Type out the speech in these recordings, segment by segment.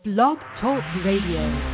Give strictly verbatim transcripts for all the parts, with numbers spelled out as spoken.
Blog Talk Radio.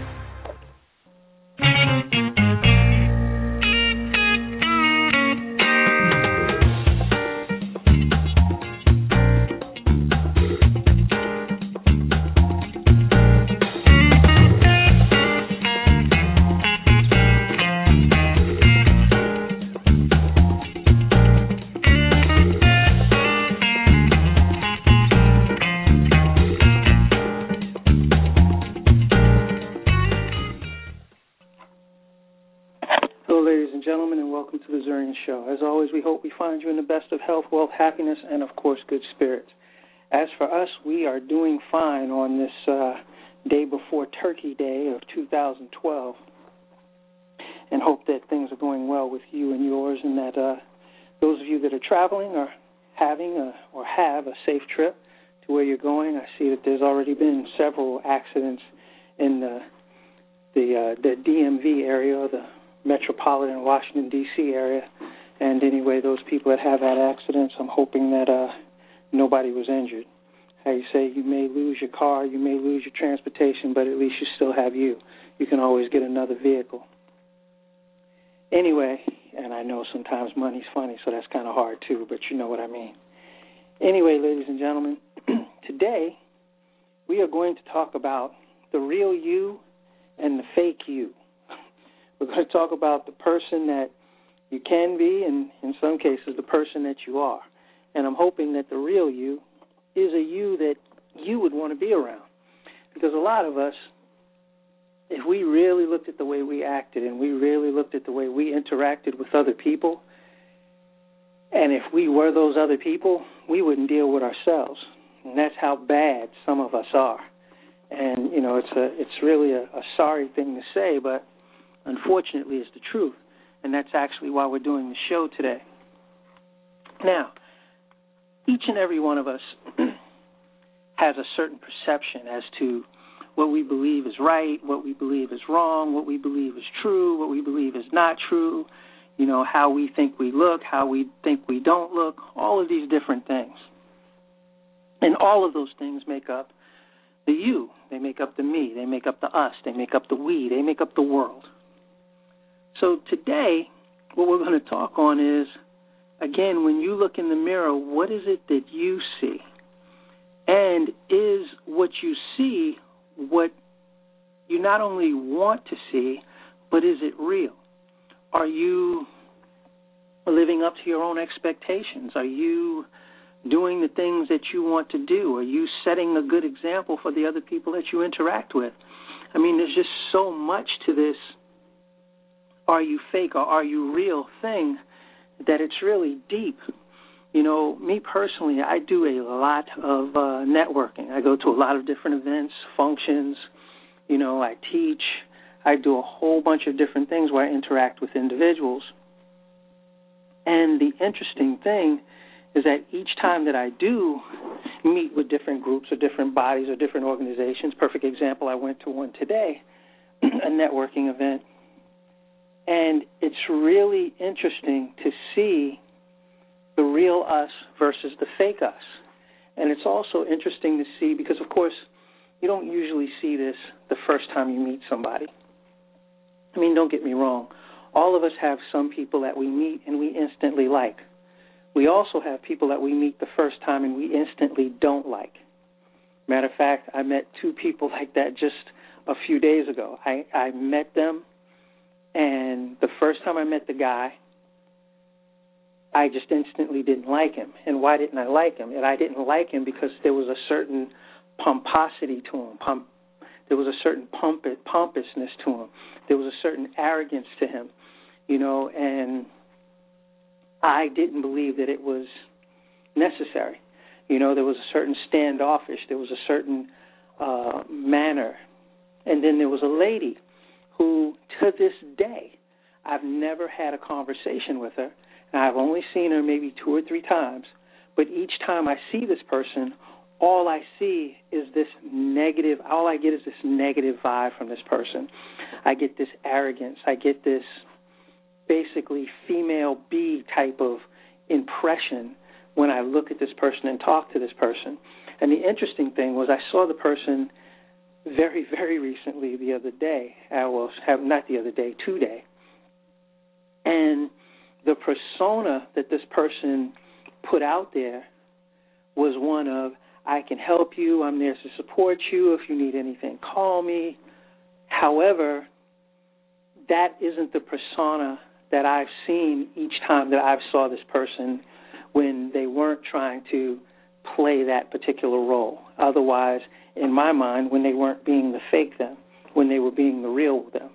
Show. As always, we hope we find you in the best of health, wealth, happiness, and, of course, good spirits. As for us, we are doing fine on this uh, day before Turkey Day of two thousand twelve, and hope that things are going well with you and yours, and that uh, those of you that are traveling are having a, or have a safe trip to where you're going. I see that there's already been several accidents in the the, uh, the D M V area, or the metropolitan Washington, D C area. And anyway, those people that have had accidents, I'm hoping that uh, nobody was injured. How you say, you may lose your car, you may lose your transportation, but at least you still have you. You can always get another vehicle. Anyway, and I know sometimes money's funny, so that's kind of hard too, but you know what I mean. Anyway, ladies and gentlemen, today we are going to talk about the real you and the fake you. We're going to talk about the person that you can be, and in some cases, the person that you are. And I'm hoping that the real you is a you that you would want to be around. Because a lot of us, if we really looked at the way we acted and we really looked at the way we interacted with other people, and if we were those other people, we wouldn't deal with ourselves. And that's how bad some of us are. And, you know, it's a it's really a, a sorry thing to say, but unfortunately it's the truth. And that's actually why we're doing the show today. Now, each and every one of us has a certain perception as to what we believe is right, what we believe is wrong, what we believe is true, what we believe is not true, you know, how we think we look, how we think we don't look, all of these different things. And all of those things make up the you. They make up the me. They make up the us. They make up the we. They make up the world. So today, what we're going to talk on is, again, when you look in the mirror, what is it that you see? And is what you see what you not only want to see, but is it real? Are you living up to your own expectations? Are you doing the things that you want to do? Are you setting a good example for the other people that you interact with? I mean, there's just so much to this are you fake or are you real thing that it's really deep. You know, me personally, I do a lot of uh, networking. I go to a lot of different events, functions. You know, I teach. I do a whole bunch of different things where I interact with individuals. And the interesting thing is that each time that I do meet with different groups or different bodies or different organizations, perfect example, I went to one today, a networking event, and it's really interesting to see the real us versus the fake us. And it's also interesting to see because, of course, you don't usually see this the first time you meet somebody. I mean, don't get me wrong. All of us have some people that we meet and we instantly like. We also have people that we meet the first time and we instantly don't like. Matter of fact, I met two people like that just a few days ago. I, I met them, and the first time I met the guy, I just instantly didn't like him. And why didn't I like him? And I didn't like him because there was a certain pomposity to him. Pomp, there was a certain pomp, pompousness to him. There was a certain arrogance to him, you know, and I didn't believe that it was necessary. You know, there was a certain standoffish. There was a certain uh, manner. And then there was a lady who, to this day, I've never had a conversation with her. And I've only seen her maybe two or three times. But each time I see this person, all I see is this negative, all I get is this negative vibe from this person. I get this arrogance. I get this basically female bee type of impression when I look at this person and talk to this person. And the interesting thing was I saw the person very, very recently, the other day, uh, well, have, not the other day, today, and the persona that this person put out there was one of, I can help you, I'm there to support you, if you need anything, call me. However, that isn't the persona that I've seen each time that I've saw this person when they weren't trying to play that particular role. Otherwise, in my mind, when they weren't being the fake them, when they were being the real them.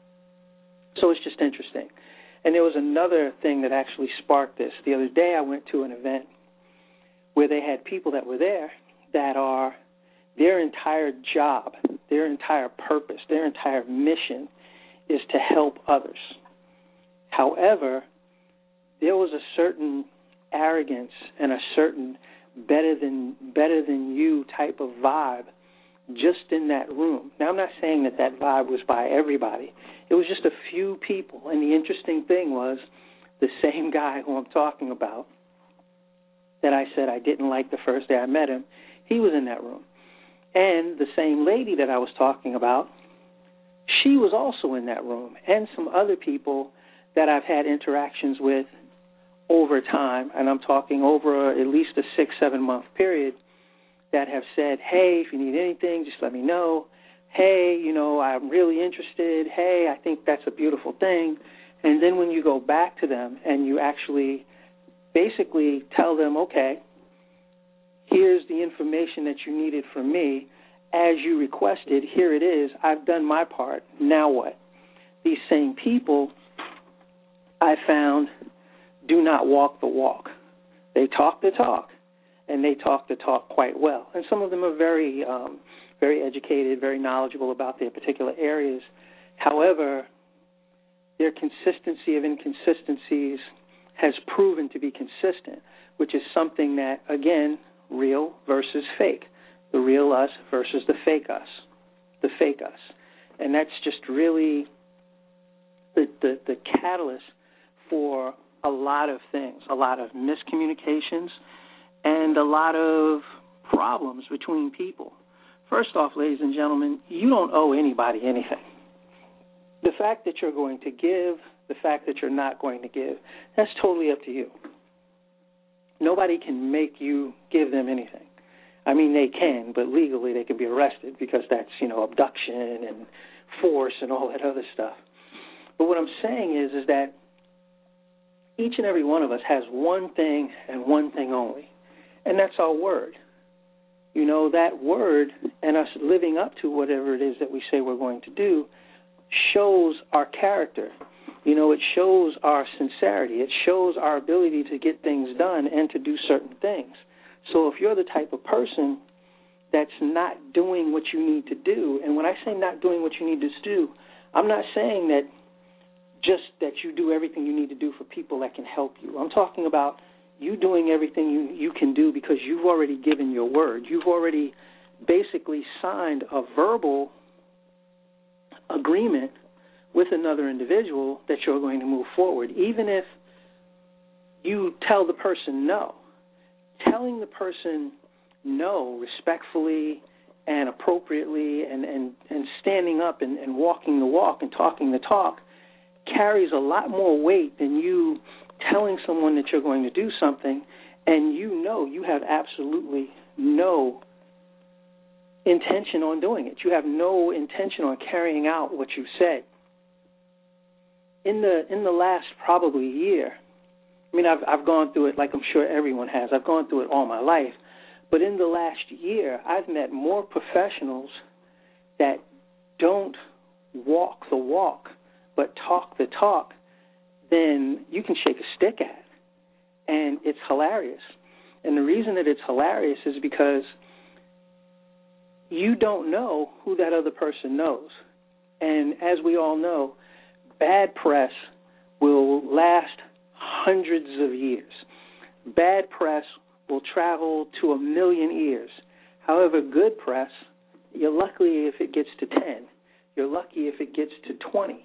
So it's just interesting. And there was another thing that actually sparked this. The other day I went to an event where they had people that were there that are, their entire job, their entire purpose, their entire mission is to help others. However, there was a certain arrogance and a certain better than better than you type of vibe just in that room. Now, I'm not saying that that vibe was by everybody. It was just a few people. And the interesting thing was the same guy who I'm talking about that I said I didn't like the first day I met him, he was in that room. And the same lady that I was talking about, she was also in that room, and some other people that I've had interactions with over time, and I'm talking over at least a six, seven-month period, that have said, hey, if you need anything, just let me know. Hey, you know, I'm really interested. Hey, I think that's a beautiful thing. And then when you go back to them and you actually basically tell them, okay, here's the information that you needed from me. As you requested, here it is. I've done my part. Now what? These same people, I found, do not walk the walk. They talk the talk, and they talk the talk quite well. And some of them are very, um, very educated, very knowledgeable about their particular areas. However, their consistency of inconsistencies has proven to be consistent, which is something that, again, real versus fake. The real us versus the fake us, the fake us. And that's just really the, the, the catalyst for a lot of things, a lot of miscommunications and a lot of problems between people. First off, ladies and gentlemen, you don't owe anybody anything. The fact that you're going to give, the fact that you're not going to give, that's totally up to you. Nobody can make you give them anything. I mean, they can, but legally they can be arrested because that's, you know, abduction and force and all that other stuff. But what I'm saying is, is that each and every one of us has one thing and one thing only, and that's our word. You know, that word and us living up to whatever it is that we say we're going to do shows our character. You know, it shows our sincerity. It shows our ability to get things done and to do certain things. So if you're the type of person that's not doing what you need to do, and when I say not doing what you need to do, I'm not saying that just that you do everything you need to do for people that can help you. I'm talking about you doing everything you, you can do because you've already given your word. You've already basically signed a verbal agreement with another individual that you're going to move forward, even if you tell the person no. Telling the person no respectfully and appropriately and, and, and standing up and, and walking the walk and talking the talk carries a lot more weight than you telling someone that you're going to do something and you know you have absolutely no intention on doing it. You have no intention on carrying out what you said. In the in the last probably year, I mean, I've I've gone through it like I'm sure everyone has. I've gone through it all my life. But in the last year, I've met more professionals that don't walk the walk but talk the talk than you can shake a stick at. And it's hilarious. And the reason that it's hilarious is because you don't know who that other person knows. And as we all know, bad press will last hundreds of years. Bad press will travel to a million years. However, good press, you're lucky if it gets to ten. You're lucky if it gets to twenty.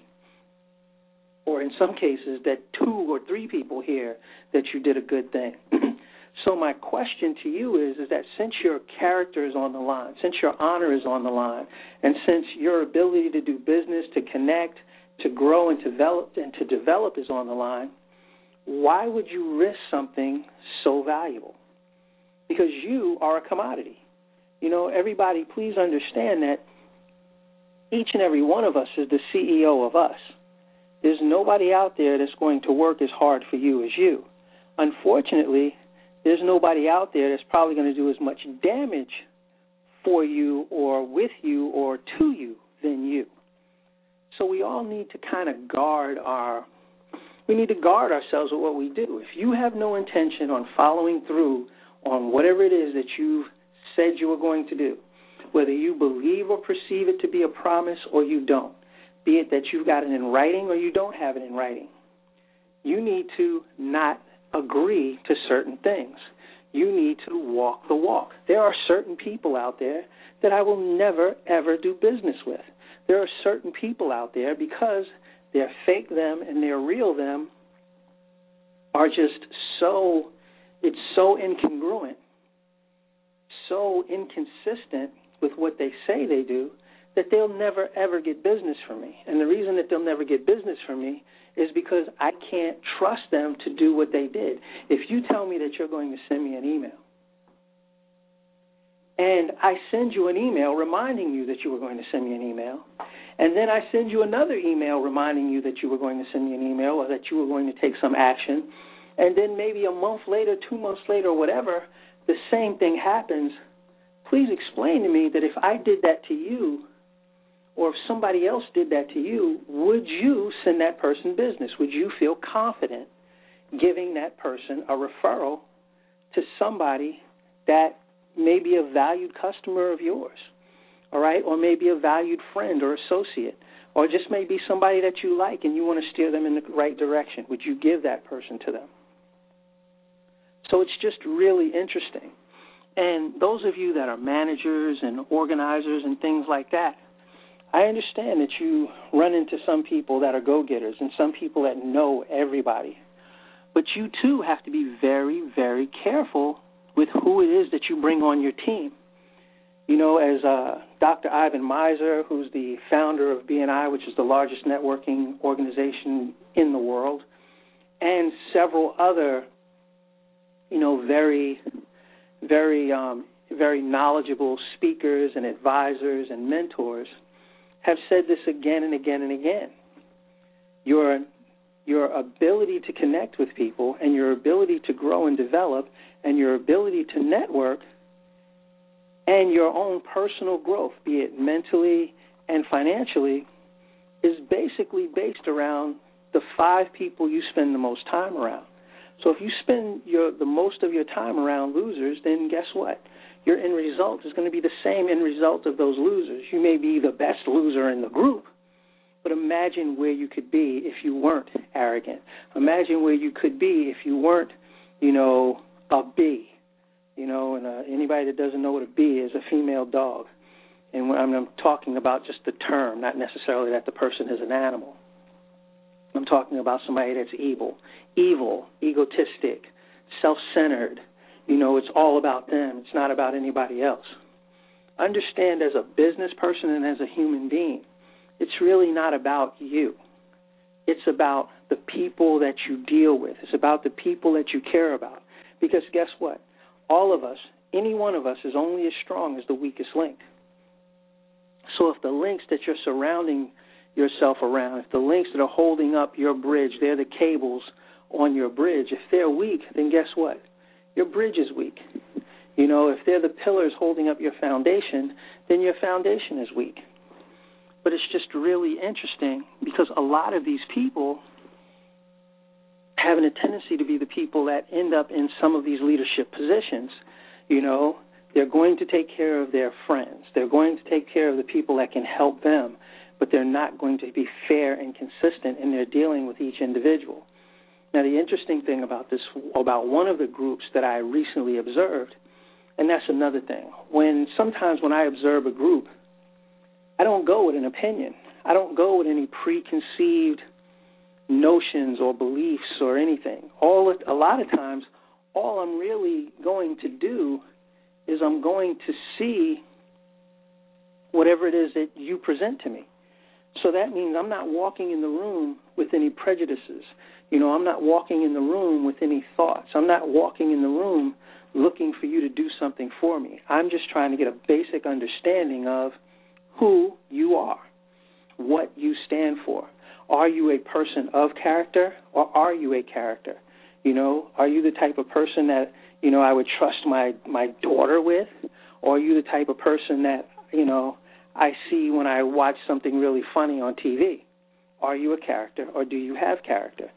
Or in some cases that two or three people hear that you did a good thing. So my question to you is, is that since your character is on the line, since your honor is on the line, and since your ability to do business, to connect, to grow and develop and to develop is on the line, why would you risk something so valuable? Because you are a commodity. You know, everybody, please understand that each and every one of us is the C E O of us. There's nobody out there that's going to work as hard for you as you. Unfortunately, there's nobody out there that's probably going to do as much damage for you or with you or to you than you. So we all need to kind of guard our, we need to guard ourselves with what we do. If you have no intention on following through on whatever it is that you've said you were going to do, whether you believe or perceive it to be a promise or you don't, be it that you've got it in writing or you don't have it in writing, you need to not agree to certain things. You need to walk the walk. There are certain people out there that I will never, ever do business with. There are certain people out there, because they're fake them and they're real them, are just so, it's so incongruent, so inconsistent with what they say they do, that they'll never, ever get business from me. And the reason that they'll never get business from me is because I can't trust them to do what they did. If you tell me that you're going to send me an email, and I send you an email reminding you that you were going to send me an email, and then I send you another email reminding you that you were going to send me an email or that you were going to take some action, and then maybe a month later, two months later, whatever, the same thing happens, please explain to me that if I did that to you, or if somebody else did that to you, would you send that person business? Would you feel confident giving that person a referral to somebody that may be a valued customer of yours, all right, or maybe a valued friend or associate, or just maybe somebody that you like and you want to steer them in the right direction? Would you give that person to them? So it's just really interesting. And those of you that are managers and organizers and things like that, I understand that you run into some people that are go-getters and some people that know everybody. But you, too, have to be very, very careful with who it is that you bring on your team. You know, as uh, Doctor Ivan Misner, who's the founder of B N I, which is the largest networking organization in the world, and several other, you know, very, very, um, very knowledgeable speakers and advisors and mentors, have said this again and again and again. Your, your ability to connect with people and your ability to grow and develop and your ability to network and your own personal growth, be it mentally and financially, is basically based around the five people you spend the most time around. So if you spend your, the most of your time around losers, then guess what? Your end result is going to be the same end result of those losers. You may be the best loser in the group, but imagine where you could be if you weren't arrogant. Imagine where you could be if you weren't, you know, a bee. You know, and uh, anybody that doesn't know what a bee is, a female dog. And when I'm, I'm talking about just the term, not necessarily that the person is an animal. I'm talking about somebody that's evil, evil, egotistic, self-centered. You know, it's all about them. It's not about anybody else. Understand, as a business person and as a human being, it's really not about you. It's about the people that you deal with. It's about the people that you care about. Because guess what? All of us, any one of us, is only as strong as the weakest link. So if the links that you're surrounding yourself around, if the links that are holding up your bridge, they're the cables on your bridge, if they're weak, then guess what? Your bridge is weak. You know, if they're the pillars holding up your foundation, then your foundation is weak. But it's just really interesting because a lot of these people have a tendency to be the people that end up in some of these leadership positions. You know, they're going to take care of their friends. They're going to take care of the people that can help them, but they're not going to be fair and consistent in their dealing with each individual. Now, the interesting thing about this, about one of the groups that I recently observed, and that's another thing, when sometimes when I observe a group, I don't go with an opinion. I don't go with any preconceived notions or beliefs or anything. All a lot of times, all I'm really going to do is I'm going to see whatever it is that you present to me. So that means I'm not walking in the room with any prejudices. You know, I'm not walking in the room with any thoughts. I'm not walking in the room looking for you to do something for me. I'm just trying to get a basic understanding of who you are, what you stand for. Are you a person of character, or are you a character? You know, are you the type of person that, you know, I would trust my, my daughter with? Or are you the type of person that, you know, I see when I watch something really funny on T V? Are you a character, or do you have character?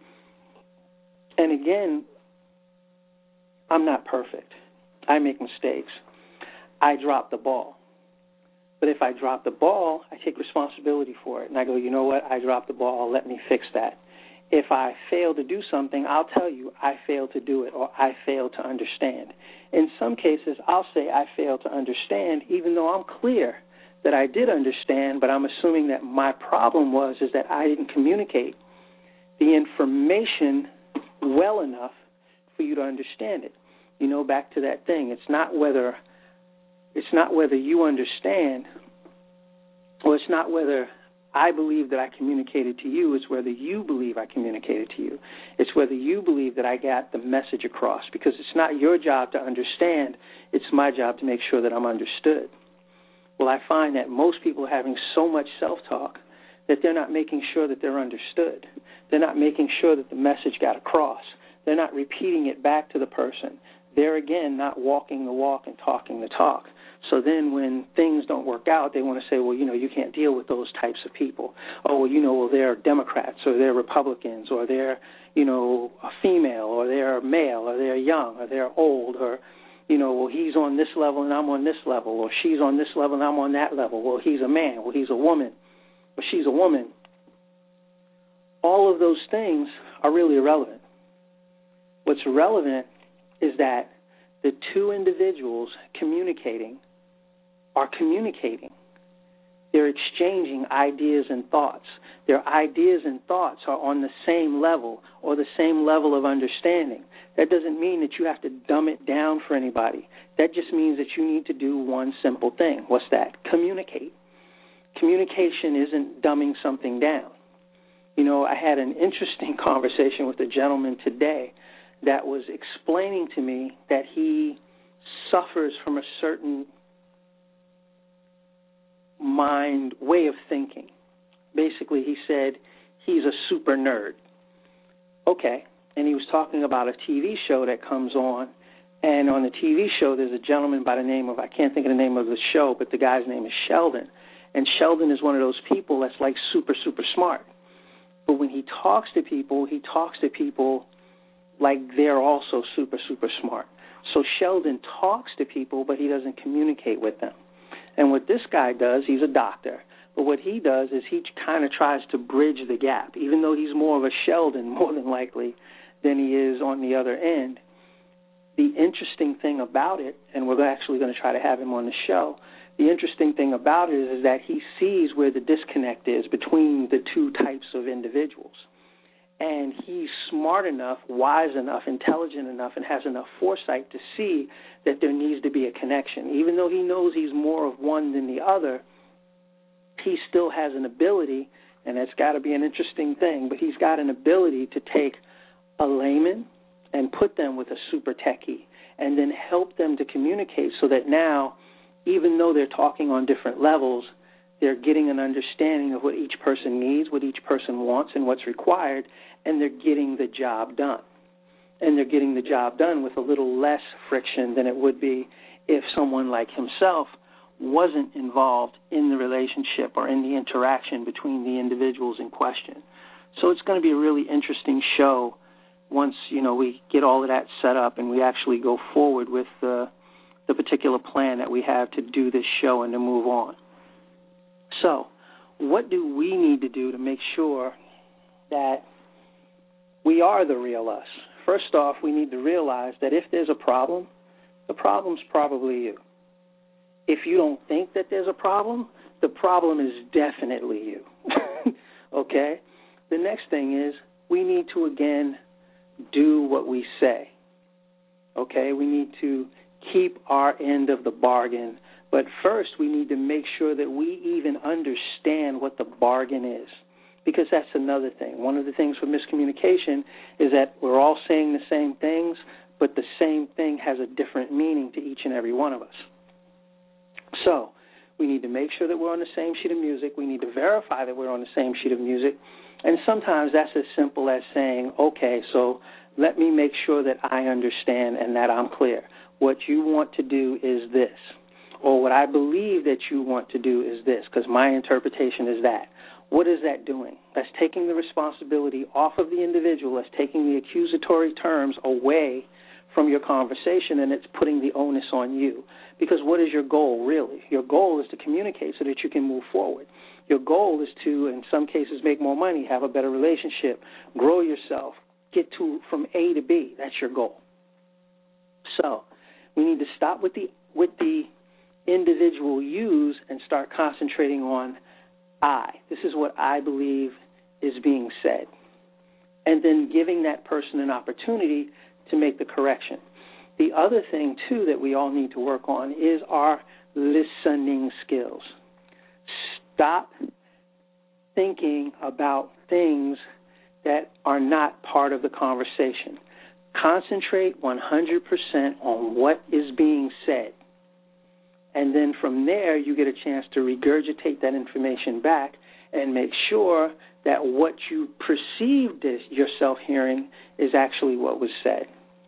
And again, I'm not perfect. I make mistakes. I drop the ball. But if I drop the ball, I take responsibility for it. And I go, you know what, I dropped the ball, let me fix that. If I fail to do something, I'll tell you I failed to do it, or I failed to understand. In some cases, I'll say I failed to understand, even though I'm clear that I did understand, but I'm assuming that my problem was is that I didn't communicate the information well enough for you to understand it. You know, back to that thing. It's not whether it's not whether you understand, or it's not whether I believe that I communicated to you. It's whether you believe I communicated to you. It's whether you believe that I got the message across, because it's not your job to understand. It's my job to make sure that I'm understood. Well, I find that most people are having so much self-talk that they're not making sure that they're understood. They're not making sure that the message got across. They're not repeating it back to the person. They're, again, not walking the walk and talking the talk. So then when things don't work out, they want to say, well, you know, you can't deal with those types of people. Oh, well, you know, well, they're Democrats, or they're Republicans, or they're, you know, a female, or they're male, or they're young, or they're old, or, you know, well, he's on this level and I'm on this level, or she's on this level and I'm on that level. Well, he's a man, well, he's a woman, or she's a woman. All of those things are really irrelevant. What's relevant is that the two individuals communicating are communicating. They're exchanging ideas and thoughts. Their ideas and thoughts are on the same level, or the same level of understanding. That doesn't mean that you have to dumb it down for anybody. That just means that you need to do one simple thing. What's that? Communicate. Communication isn't dumbing something down. You know, I had an interesting conversation with a gentleman today that was explaining to me that he suffers from a certain mind way of thinking. Basically, he said he's a super nerd. Okay, and he was talking about a T V show that comes on, and on the T V show there's a gentleman by the name of, I can't think of the name of the show, but the guy's name is Sheldon. And Sheldon is one of those people that's like super, super smart. But when he talks to people, he talks to people like they're also super, super smart. So Sheldon talks to people, but he doesn't communicate with them. And what this guy does, he's a doctor, but what he does is he kind of tries to bridge the gap. Even though he's more of a Sheldon, more than likely, than he is on the other end, the interesting thing about it, and we're actually going to try to have him on the show, the interesting thing about it is, is that he sees where the disconnect is between the two types of individuals. And he's smart enough, wise enough, intelligent enough, and has enough foresight to see that there needs to be a connection. Even though he knows he's more of one than the other, he still has an ability, and it's got to be an interesting thing, but he's got an ability to take a layman and put them with a super techie and then help them to communicate so that now, even though they're talking on different levels, they're getting an understanding of what each person needs, what each person wants, and what's required, and they're getting the job done. And they're getting the job done with a little less friction than it would be if someone like himself wasn't involved in the relationship or in the interaction between the individuals in question. So it's going to be a really interesting show once, you know, we get all of that set up and we actually go forward with the, the particular plan that we have to do this show and to move on. So what do we need to do to make sure that we are the real us? First off, we need to realize that if there's a problem, the problem's probably you. If you don't think that there's a problem, the problem is definitely you. Okay? The next thing is we need to, again, do what we say. Okay, we need to keep our end of the bargain. But first, we need to make sure that we even understand what the bargain is, because that's another thing. One of the things with miscommunication is that we're all saying the same things, but the same thing has a different meaning to each and every one of us. So we need to make sure that we're on the same sheet of music. We need to verify that we're on the same sheet of music. And sometimes that's as simple as saying, okay, so let me make sure that I understand and that I'm clear. What you want to do is this, or what I believe that you want to do is this, because my interpretation is that. What is that doing? That's taking the responsibility off of the individual. That's taking the accusatory terms away from your conversation, and it's putting the onus on you. Because what is your goal, really? Your goal is to communicate so that you can move forward. Your goal is to, in some cases, make more money, have a better relationship, grow yourself, get to from A to B. That's your goal. So we need to stop with the with the individual yous and start concentrating on I. This is what I believe is being said. And then giving that person an opportunity to make the correction. The other thing, too, that we all need to work on is our listening skills. Stop thinking about things that are not part of the conversation. Concentrate one hundred percent on what is being said. And then from there, you get a chance to regurgitate that information back and make sure that what you perceived as yourself hearing is actually what was said.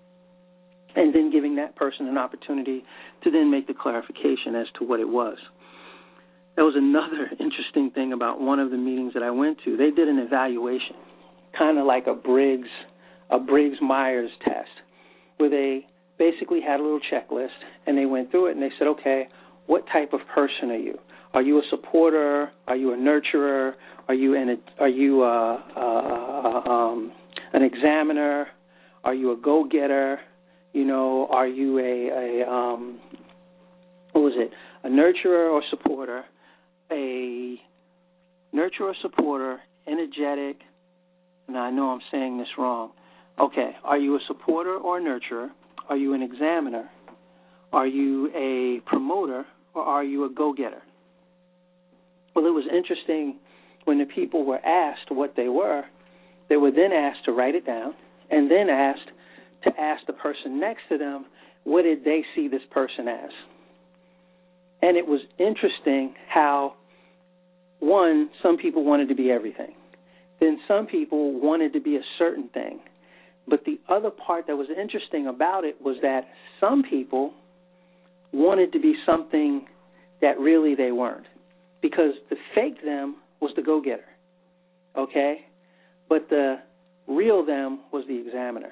And then giving that person an opportunity to then make the clarification as to what it was. That was another interesting thing about one of the meetings that I went to. They did an evaluation, kind of like a Briggs, a Briggs-Myers test, where they basically had a little checklist, and they went through it, and they said, okay, what type of person are you? Are you a supporter? Are you a nurturer? Are you an, are you a, a, um, an examiner? Are you a go-getter? You know, are you a, a um, what was it, a nurturer or supporter, a nurturer, supporter, energetic? Now, I know I'm saying this wrong. Okay, are you a supporter or a nurturer? Are you an examiner? Are you a promoter, or are you a go-getter? Well, it was interesting when the people were asked what they were, they were then asked to write it down, and then asked to ask the person next to them, what did they see this person as? And it was interesting how, one, some people wanted to be everything. Then some people wanted to be a certain thing. But the other part that was interesting about it was that some people wanted to be something that really they weren't, because the fake them was the go-getter, okay? But the real them was the examiner,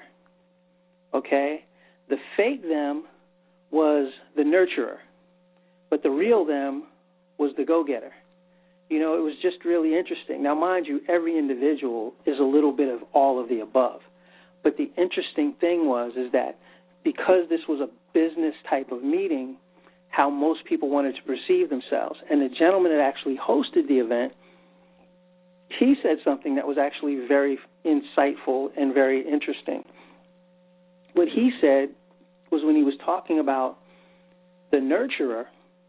okay? The fake them was the nurturer, but the real them was the go-getter. You know, it was just really interesting. Now, mind you, every individual is a little bit of all of the above. But the interesting thing was is that because this was a business type of meeting, how most people wanted to perceive themselves. And the gentleman that actually hosted the event, he said something that was actually very insightful and very interesting. What he said was when he was talking about the nurturer,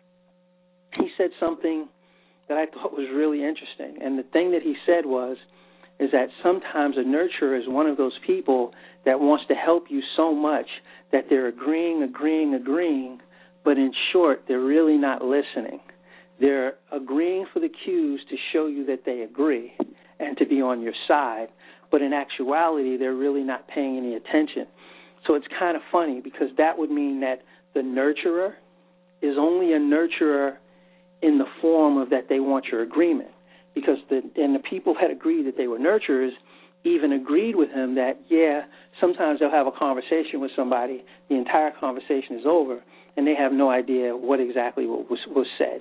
he said something that I thought was really interesting. And the thing that he said was, is that sometimes a nurturer is one of those people that wants to help you so much that they're agreeing, agreeing, agreeing, but in short, they're really not listening. They're agreeing for the cues to show you that they agree and to be on your side, but in actuality, they're really not paying any attention. So it's kind of funny, because that would mean that the nurturer is only a nurturer in the form of that they want your agreement. Because the and the people that agreed that they were nurturers even agreed with him that, yeah, sometimes they'll have a conversation with somebody, the entire conversation is over, and they have no idea what exactly was, was said.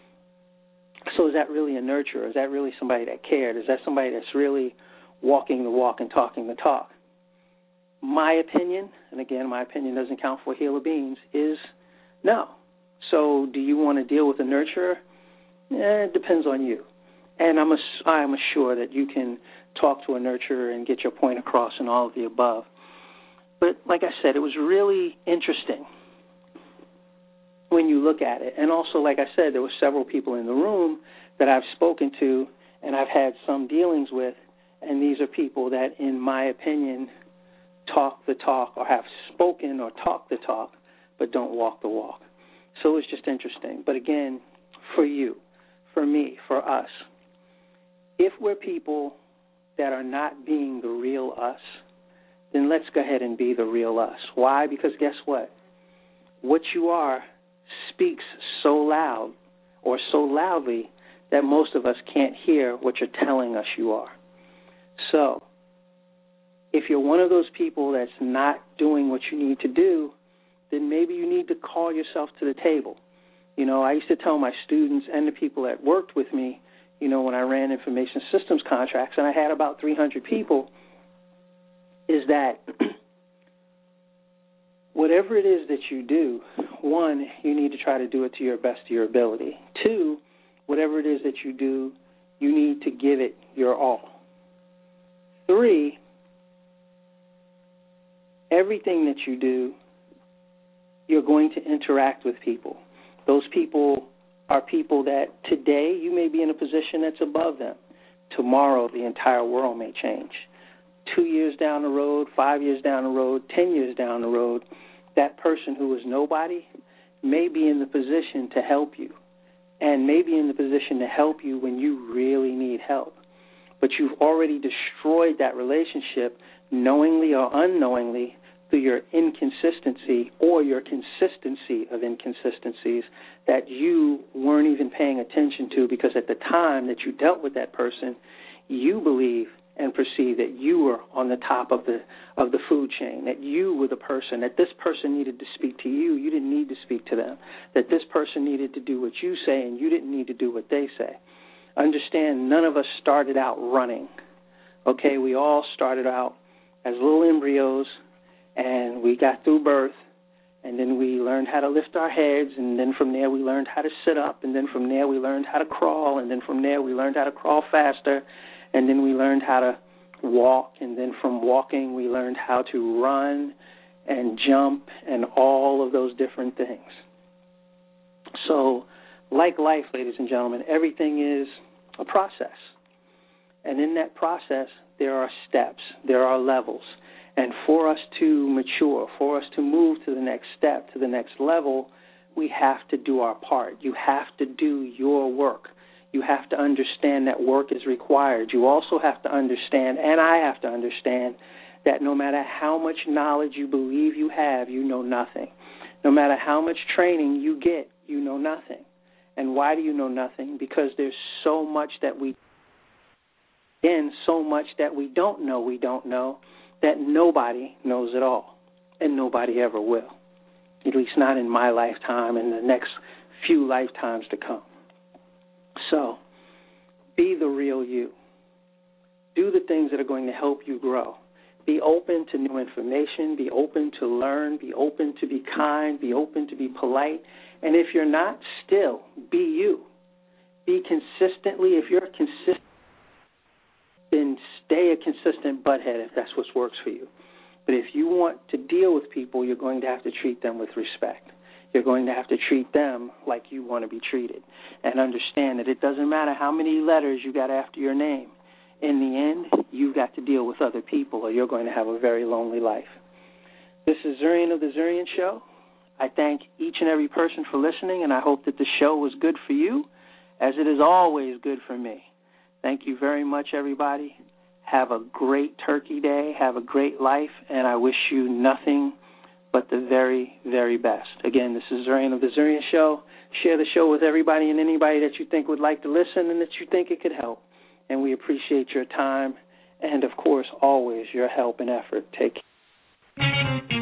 So is that really a nurturer? Is that really somebody that cared? Is that somebody that's really walking the walk and talking the talk? My opinion, and again, my opinion doesn't count for a hill of beans, is no. So do you want to deal with a nurturer? Eh, it depends on you. And I'm, ass- I'm assured that you can talk to a nurturer and get your point across and all of the above. But like I said, it was really interesting when you look at it. And also, like I said, there were several people in the room that I've spoken to and I've had some dealings with, and these are people that, in my opinion, talk the talk or have spoken or talk the talk but don't walk the walk. So it was just interesting. But again, for you, for me, for us, if we're people that are not being the real us, then let's go ahead and be the real us. Why? Because guess what? What you are speaks so loud or so loudly that most of us can't hear what you're telling us you are. So if you're one of those people that's not doing what you need to do, then maybe you need to call yourself to the table. You know, I used to tell my students and the people that worked with me, you know, when I ran information systems contracts, and I had about three hundred people, is that whatever it is that you do, one, you need to try to do it to your best of your ability. Two, whatever it is that you do, you need to give it your all. Three, everything that you do, you're going to interact with people. Those people are people that today you may be in a position that's above them. Tomorrow the entire world may change. Two years down the road, five years down the road, ten years down the road, that person who is nobody may be in the position to help you and may be in the position to help you when you really need help. But you've already destroyed that relationship knowingly or unknowingly through your inconsistency or your consistency of inconsistencies that you weren't even paying attention to, because at the time that you dealt with that person, you believe and perceive that you were on the top of the of the food chain, that you were the person, that this person needed to speak to you, you didn't need to speak to them, that this person needed to do what you say and you didn't need to do what they say. Understand, none of us started out running. Okay, we all started out as little embryos, and we got through birth, and then we learned how to lift our heads, and then from there we learned how to sit up, and then from there we learned how to crawl, and then from there we learned how to crawl faster, and then we learned how to walk, and then from walking we learned how to run and jump and all of those different things. So, like life, ladies and gentlemen, everything is a process. And in that process, there are steps, there are levels. And for us to mature, for us to move to the next step, to the next level, we have to do our part. You have to do your work. You have to understand that work is required. You also have to understand, and I have to understand, that no matter how much knowledge you believe you have, you know nothing. No matter how much training you get, you know nothing. And why do you know nothing? Because there's so much that we, again, so much that we don't know we don't know, that nobody knows it all, and nobody ever will, at least not in my lifetime and the next few lifetimes to come. So, be the real you. Do the things that are going to help you grow. Be open to new information. Be open to learn. Be open to be kind. Be open to be polite. And if you're not, still, be you. Be consistently, if you're consistent, then stay a consistent butthead if that's what works for you. But if you want to deal with people, you're going to have to treat them with respect. You're going to have to treat them like you want to be treated. And understand that it doesn't matter how many letters you got after your name. In the end, you've got to deal with other people or you're going to have a very lonely life. This is Zurian of the Zurian Show. I thank each and every person for listening, and I hope that the show was good for you, as it is always good for me. Thank you very much, everybody. Have a great Turkey Day. Have a great life, and I wish you nothing but the very, very best. Again, this is Zurian of the Zurian Show. Share the show with everybody and anybody that you think would like to listen and that you think it could help. And we appreciate your time and, of course, always your help and effort. Take care.